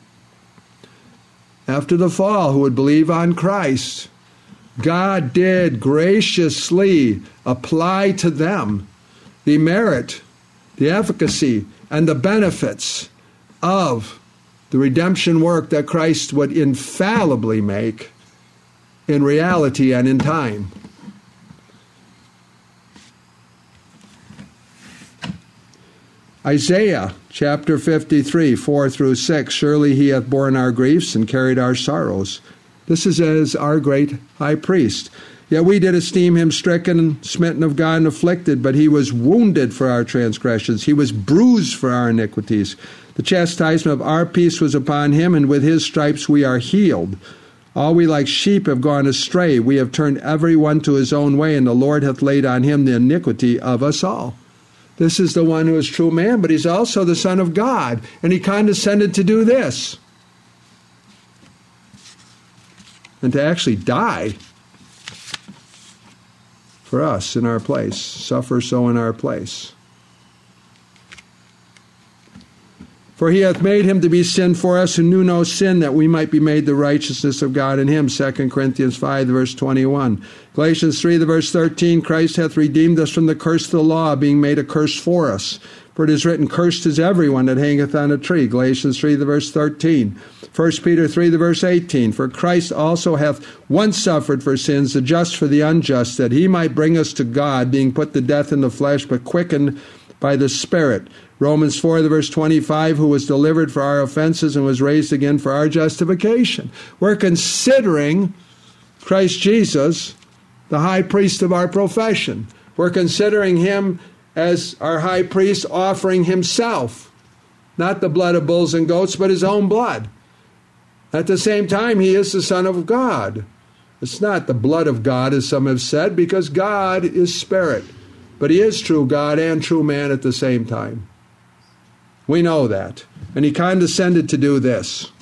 after the fall, who would believe on Christ. God did graciously apply to them the merit, the efficacy, and the benefits of the redemption work that Christ would infallibly make in reality and in time. Isaiah chapter fifty-three, four through six, surely he hath borne our griefs and carried our sorrows. This is as our great high priest. Yet we did esteem him stricken and smitten of God and afflicted, but he was wounded for our transgressions. He was bruised for our iniquities. The chastisement of our peace was upon him, and with his stripes we are healed. All we like sheep have gone astray. We have turned every one to his own way, and the Lord hath laid on him the iniquity of us all. This is the one who is true man, but he's also the Son of God. And he condescended to do this. And to actually die for us in our place. Suffer so in our place. For he hath made him to be sin for us who knew no sin, that we might be made the righteousness of God in him. Second Corinthians five, the verse twenty-one. Galatians three, the verse thirteen. Christ hath redeemed us from the curse of the law, being made a curse for us. For it is written, cursed is everyone that hangeth on a tree. Galatians three, the verse thirteen. First Peter three, the verse eighteen. For Christ also hath once suffered for sins, the just for the unjust, that he might bring us to God, being put to death in the flesh, but quickened by the Spirit. Romans four, the verse twenty-five, who was delivered for our offenses and was raised again for our justification. We're considering Christ Jesus, the high priest of our profession. We're considering him as our high priest, offering himself, not the blood of bulls and goats, but his own blood. At the same time, he is the Son of God. It's not the blood of God, as some have said, because God is spirit. But he is true God and true man at the same time. We know that. And he condescended to do this.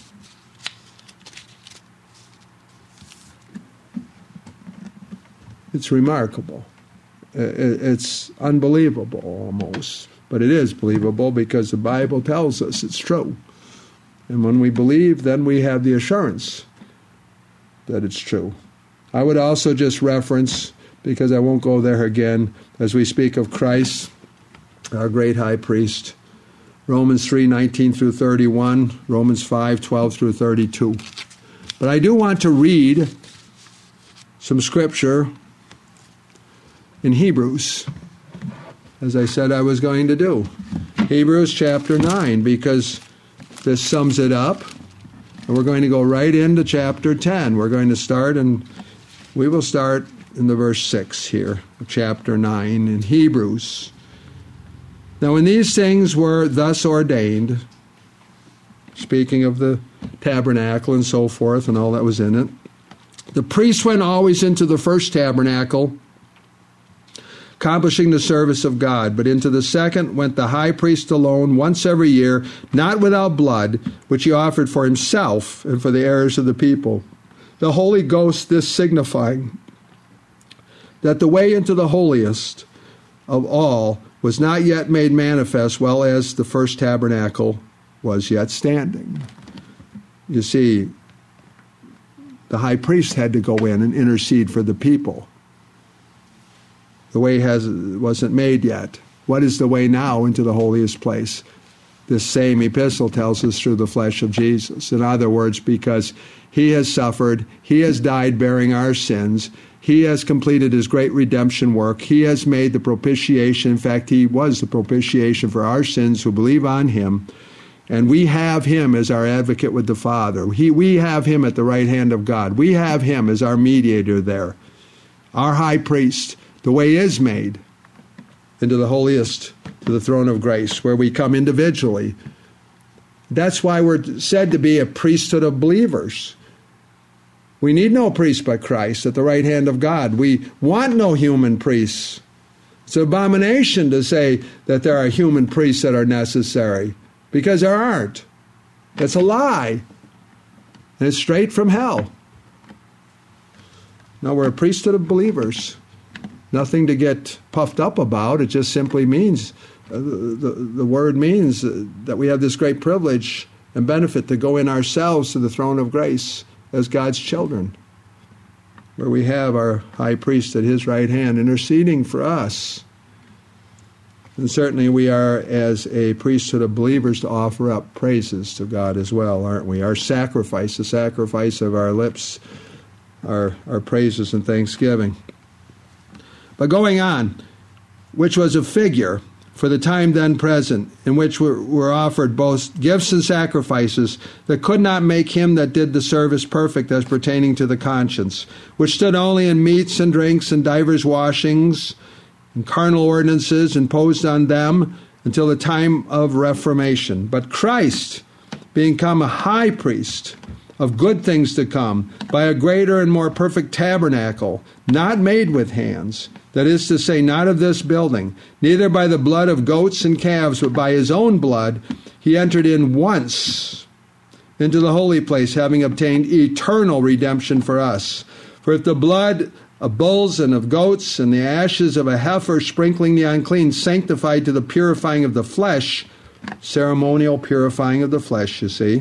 It's remarkable. It's unbelievable almost. But it is believable because the Bible tells us it's true. And when we believe, then we have the assurance that it's true. I would also just reference, because I won't go there again, as we speak of Christ, our great high priest, Romans three, nineteen through thirty-one, Romans five, twelve through thirty-two. But I do want to read some scripture in Hebrews, as I said I was going to do. Hebrews chapter nine, because this sums it up. And we're going to go right into chapter ten. We're going to start, and we will start in the verse six here of chapter nine in Hebrews. Now when these things were thus ordained, speaking of the tabernacle and so forth and all that was in it, the priest went always into the first tabernacle, accomplishing the service of God. But into the second went the high priest alone, once every year, not without blood, which he offered for himself and for the errors of the people. The Holy Ghost, this signifying that the way into the holiest of all was not yet made manifest, well as the first tabernacle was yet standing. You see, the high priest had to go in and intercede for the people. The way has, wasn't made yet. What is the way now into the holiest place? This same epistle tells us through the flesh of Jesus. In other words, because he has suffered, he has died bearing our sins, he has completed his great redemption work, he has made the propitiation. In fact, he was the propitiation for our sins who believe on him. And we have him as our advocate with the Father. He, we have him at the right hand of God. We have him as our mediator there. Our high priest. The way is made into the holiest, to the throne of grace, where we come individually. That's why we're said to be a priesthood of believers. We need no priest but Christ at the right hand of God. We want no human priests. It's an abomination to say that there are human priests that are necessary, because there aren't. It's a lie. And it's straight from hell. No, we're a priesthood of believers. Nothing to get puffed up about. It just simply means, uh, the, the word means uh, that we have this great privilege and benefit to go in ourselves to the throne of grace as God's children, where we have our high priest at his right hand interceding for us. And certainly we are, as a priesthood of believers, to offer up praises to God as well, aren't we? Our sacrifice, the sacrifice of our lips, our, our praises and thanksgiving. But going on, which was a figure for the time then present, in which were, were offered both gifts and sacrifices that could not make him that did the service perfect as pertaining to the conscience, which stood only in meats and drinks and divers washings and carnal ordinances imposed on them until the time of Reformation. But Christ, being come a high priest of good things to come, by a greater and more perfect tabernacle, not made with hands, that is to say, not of this building, neither by the blood of goats and calves, but by his own blood, he entered in once into the holy place, having obtained eternal redemption for us. For if the blood of bulls and of goats and the ashes of a heifer sprinkling the unclean sanctified to the purifying of the flesh, ceremonial purifying of the flesh, you see,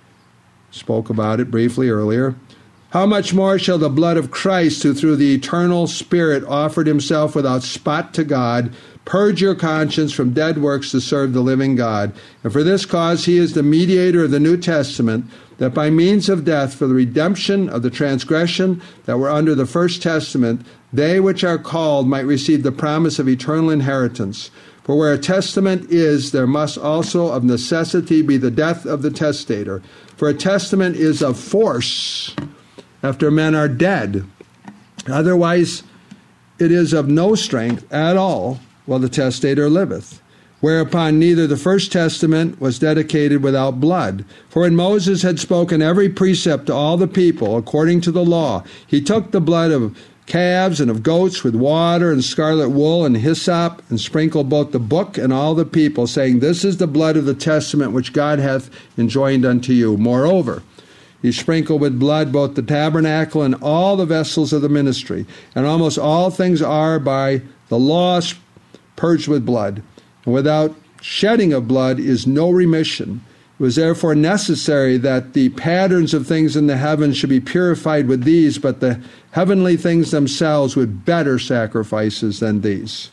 spoke about it briefly earlier, how much more shall the blood of Christ, who through the eternal Spirit offered himself without spot to God, purge your conscience from dead works to serve the living God? And for this cause he is the mediator of the New Testament, that by means of death for the redemption of the transgression that were under the first testament, they which are called might receive the promise of eternal inheritance. For where a testament is, there must also of necessity be the death of the testator. For a testament is of force after men are dead. Otherwise it is of no strength at all while the testator liveth. Whereupon neither the first testament was dedicated without blood. For when Moses had spoken every precept to all the people according to the law, he took the blood of calves and of goats with water and scarlet wool and hyssop, and sprinkled both the book and all the people, saying, This is the blood of the testament which God hath enjoined unto you. Moreover, he sprinkled with blood both the tabernacle and all the vessels of the ministry. And almost all things are by the law purged with blood. And without shedding of blood is no remission. It was therefore necessary that the patterns of things in the heavens should be purified with these, but the heavenly things themselves with better sacrifices than these.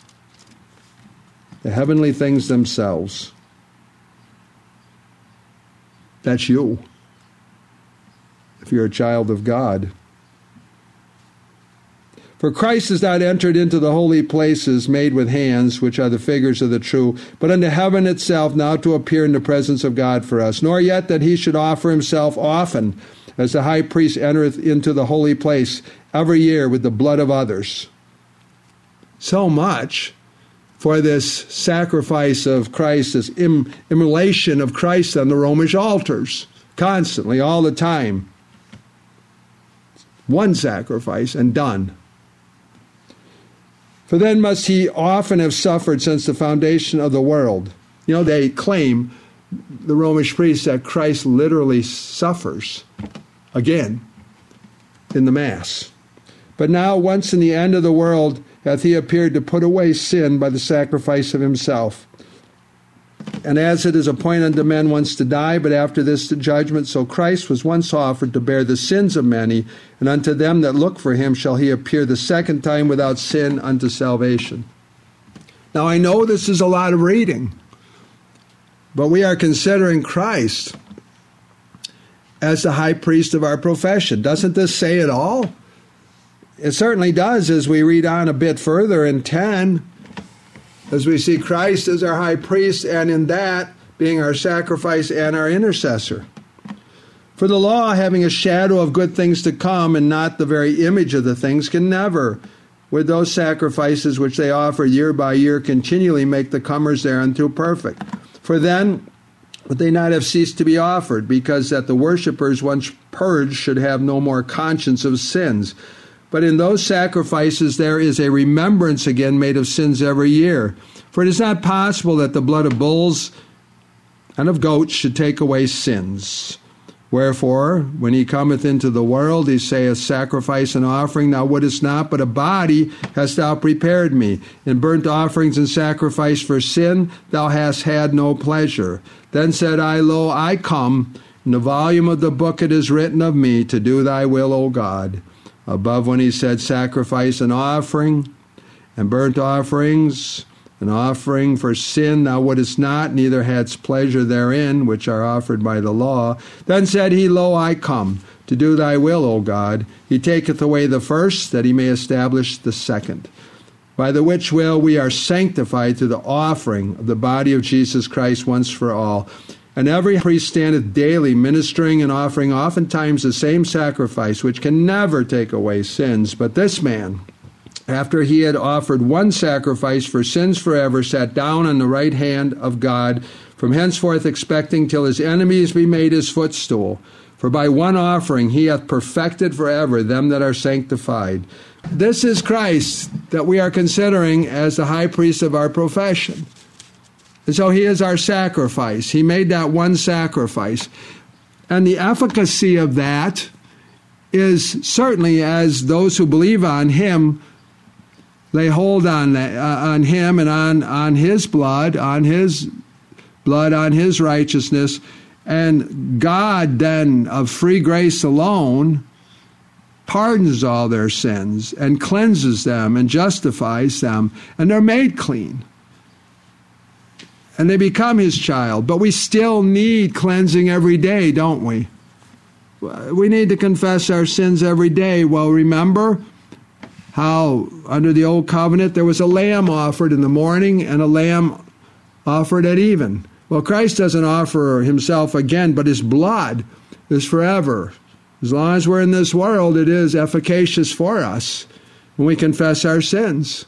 The heavenly things themselves. That's you, if you're a child of God. For Christ has not entered into the holy places made with hands, which are the figures of the true, but unto heaven itself, now to appear in the presence of God for us. Nor yet that he should offer himself often, as the high priest entereth into the holy place every year with the blood of others. So much for this sacrifice of Christ, this im- immolation of Christ on the Romish altars, constantly, all the time. One sacrifice and done. For then must he often have suffered since the foundation of the world. You know, they claim, the Romish priests, that Christ literally suffers again in the Mass. But now, once in the end of the world, hath he appeared to put away sin by the sacrifice of himself. And as it is appointed unto men once to die, but after this the judgment, so Christ was once offered to bear the sins of many, and unto them that look for him shall he appear the second time without sin unto salvation. Now I know this is a lot of reading, but we are considering Christ as the high priest of our profession. Doesn't this say it all? It certainly does as we read on a bit further in ten. As we see Christ as our high priest, and in that being our sacrifice and our intercessor. For the law, having a shadow of good things to come, and not the very image of the things, can never, with those sacrifices which they offer year by year, continually make the comers thereunto perfect. For then would they not have ceased to be offered, because that the worshippers, once purged, should have no more conscience of sins. But in those sacrifices there is a remembrance again made of sins every year. For it is not possible that the blood of bulls and of goats should take away sins. Wherefore, when he cometh into the world, he saith, Sacrifice and offering thou wouldest not, but a body hast thou prepared me. In burnt offerings and sacrifice for sin thou hast had no pleasure. Then said I, Lo, I come. In the volume of the book it is written of me, to do thy will, O God. Above, when he said sacrifice and offering, and burnt offerings, an offering for sin thou wouldest not, neither hadst pleasure therein, which are offered by the law. Then said he, Lo, I come, to do thy will, O God. He taketh away the first, that he may establish the second. By the which will we are sanctified through the offering of the body of Jesus Christ once for all. And every priest standeth daily, ministering and offering oftentimes the same sacrifice, which can never take away sins. But this man, after he had offered one sacrifice for sins forever, sat down on the right hand of God, from henceforth expecting till his enemies be made his footstool. For by one offering he hath perfected forever them that are sanctified. This is Christ that we are considering as the high priest of our profession. And so he is our sacrifice. He made that one sacrifice. And the efficacy of that is certainly, as those who believe on him lay hold on uh, on him and on, on his blood, on his blood, on his righteousness. And God then, of free grace alone, pardons all their sins and cleanses them and justifies them. And they're made clean. And they become his child. But we still need cleansing every day, don't we? We need to confess our sins every day. Well, remember how under the old covenant there was a lamb offered in the morning and a lamb offered at even. Well, Christ doesn't offer himself again, but his blood is forever. As long as we're in this world, it is efficacious for us when we confess our sins.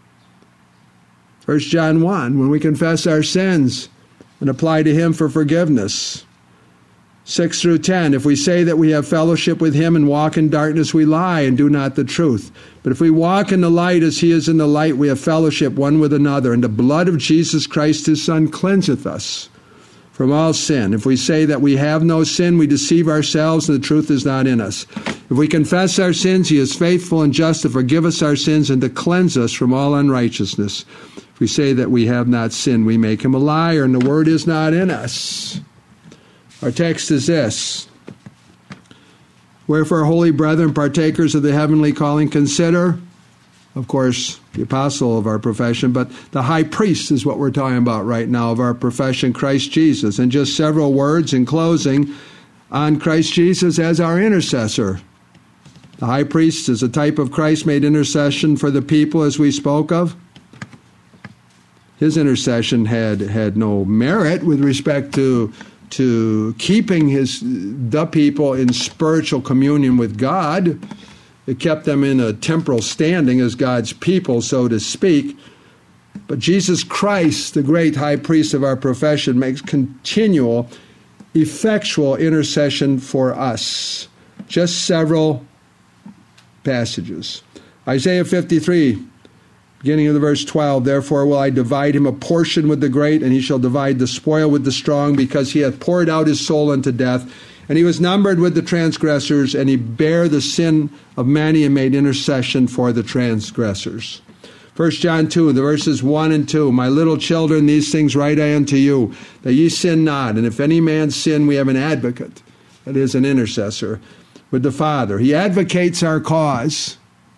First John one, when we confess our sins and apply to him for forgiveness. six through ten, if we say that we have fellowship with him and walk in darkness, we lie and do not the truth. But if we walk in the light as he is in the light, we have fellowship one with another. And the blood of Jesus Christ his Son cleanseth us from all sin. If we say that we have no sin, we deceive ourselves and the truth is not in us. If we confess our sins, he is faithful and just to forgive us our sins and to cleanse us from all unrighteousness. If we say that we have not sinned, we make him a liar, and the word is not in us. Our text is this. Wherefore, holy brethren, partakers of the heavenly calling, consider, of course, the apostle of our profession, but the high priest is what we're talking about right now of our profession, Christ Jesus. And just several words in closing on Christ Jesus as our intercessor. The high priest is a type of Christ made intercession for the people, as we spoke of. His intercession had, had no merit with respect to, to keeping his the people in spiritual communion with God. It kept them in a temporal standing as God's people, so to speak. But Jesus Christ, the great high priest of our profession, makes continual, effectual intercession for us. Just several passages. Isaiah fifty-three, Beginning of the verse twelve, therefore will I divide him a portion with the great, and he shall divide the spoil with the strong, because he hath poured out his soul unto death. And he was numbered with the transgressors, and he bare the sin of many and made intercession for the transgressors. First John two, the verses one and two, my little children, these things write I unto you, that ye sin not. And if any man sin, we have an advocate, that is, an intercessor, with the Father. He advocates our cause.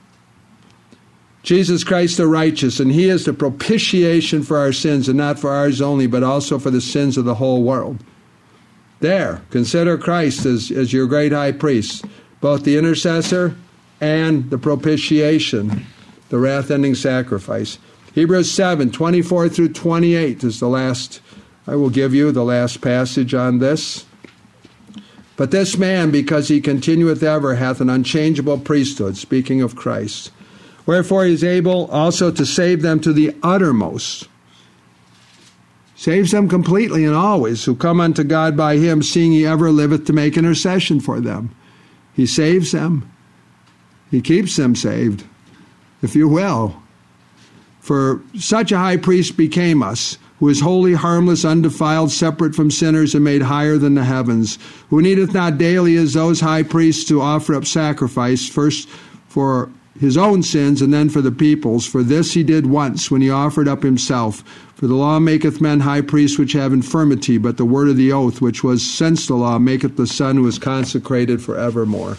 Jesus Christ the righteous, and he is the propitiation for our sins, and not for ours only, but also for the sins of the whole world. There, consider Christ as, as your great high priest, both the intercessor and the propitiation, the wrath-ending sacrifice. Hebrews seven, twenty-four through twenty-eight is the last, I will give you the last passage on this. But this man, because he continueth ever, hath an unchangeable priesthood, speaking of Christ. Wherefore he is able also to save them to the uttermost. Saves them completely and always, who come unto God by him, seeing he ever liveth to make intercession for them. He saves them. He keeps them saved, if you will. For such a high priest became us, who is holy, harmless, undefiled, separate from sinners, and made higher than the heavens, who needeth not daily as those high priests to offer up sacrifice, first for his own sins, and then for the people's. For this he did once, when he offered up himself. For the law maketh men high priests which have infirmity, but the word of the oath, which was since the law, maketh the Son who is consecrated for evermore.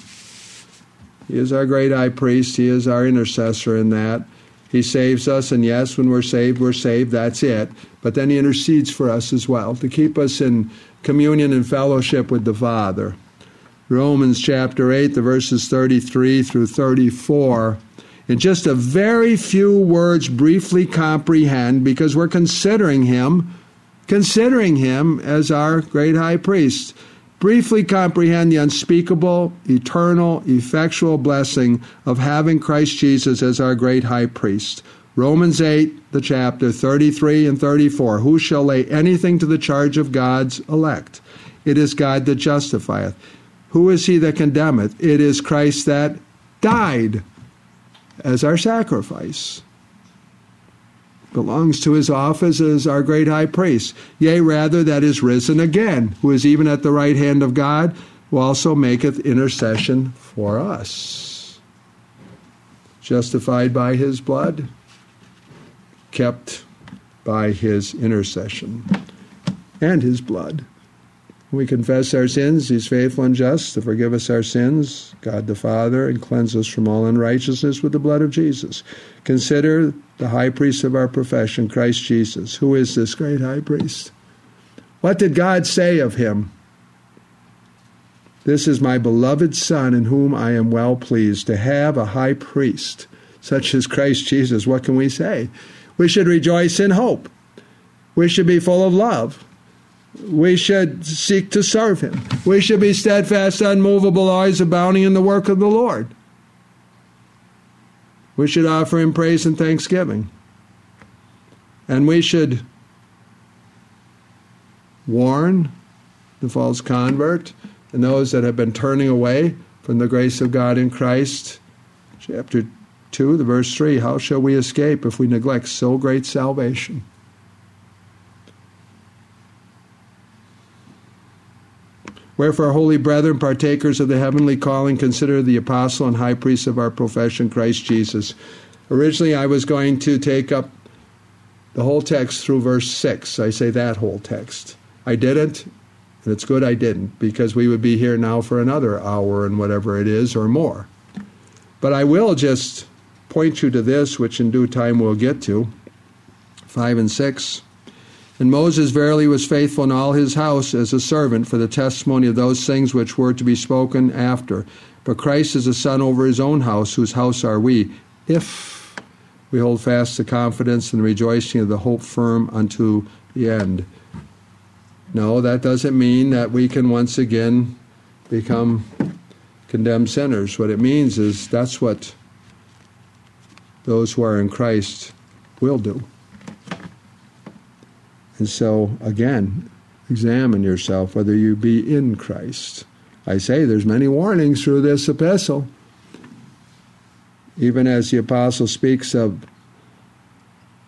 He is our great high priest. He is our intercessor in that. He saves us, and yes, when we're saved, we're saved. That's it. But then he intercedes for us as well, to keep us in communion and fellowship with the Father. Romans chapter eight, the verses thirty-three through thirty-four. In just a very few words, briefly comprehend, because we're considering him, considering him as our great high priest. Briefly comprehend the unspeakable, eternal, effectual blessing of having Christ Jesus as our great high priest. Romans eight, the chapter, thirty-three and thirty-four. Who shall lay anything to the charge of God's elect? It is God that justifieth. Who is he that condemneth? It is Christ that died as our sacrifice. Belongs to his office as our great high priest. Yea, rather, that is risen again, who is even at the right hand of God, who also maketh intercession for us. Justified by his blood, kept by his intercession and his blood. We confess our sins, he's faithful and just to forgive us our sins, God the Father, and cleanse us from all unrighteousness with the blood of Jesus. Consider the high priest of our profession, Christ Jesus. Who is this great high priest? What did God say of him? This is my beloved Son, in whom I am well pleased. To have a high priest such as Christ Jesus, what can we say? We should rejoice in hope. We should be full of love. We should seek to serve him. We should be steadfast, unmovable, always abounding in the work of the Lord. We should offer him praise and thanksgiving. And we should warn the false convert and those that have been turning away from the grace of God in Christ. Chapter two, the verse three, how shall we escape if we neglect so great salvation? Wherefore, holy brethren, partakers of the heavenly calling, consider the apostle and high priest of our profession, Christ Jesus. Originally, I was going to take up the whole text through verse six. I say that whole text. I didn't, and it's good I didn't, because we would be here now for another hour and whatever it is, or more. But I will just point you to this, which in due time we'll get to, five and six. And Moses verily was faithful in all his house as a servant for the testimony of those things which were to be spoken after. But Christ is a son over his own house, whose house are we, if we hold fast the confidence and rejoicing of the hope firm unto the end. No, that doesn't mean that we can once again become condemned sinners. What it means is that's what those who are in Christ will do. And so, again, examine yourself whether you be in Christ. I say there's many warnings through this epistle. Even as the apostle speaks of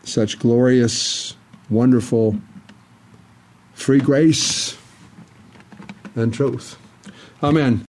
such glorious, wonderful, free grace and truth. Amen.